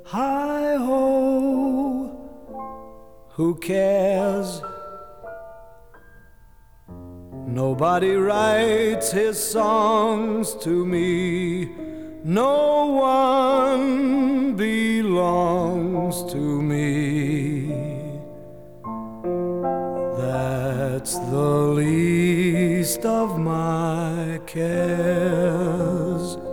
Hi-ho, who cares? Nobody writes his songs to me. No one belongs to me. That's the least of my cares.